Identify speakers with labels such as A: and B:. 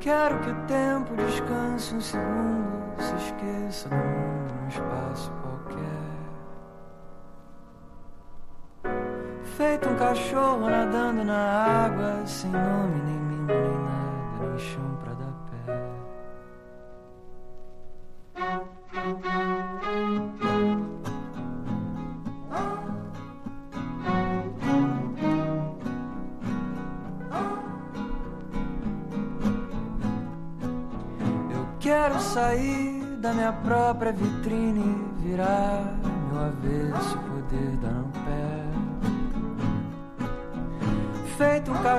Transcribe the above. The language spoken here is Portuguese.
A: Quero que o tempo descanse um segundo, se esqueça do mundo num espaço qualquer. Feito um cachorro nadando na água, sem nome, nem mimo, nem nada, nem chão pra dar pé. Quero sair da minha própria vitrine, virar meu avesso, poder dar um pé. Feito um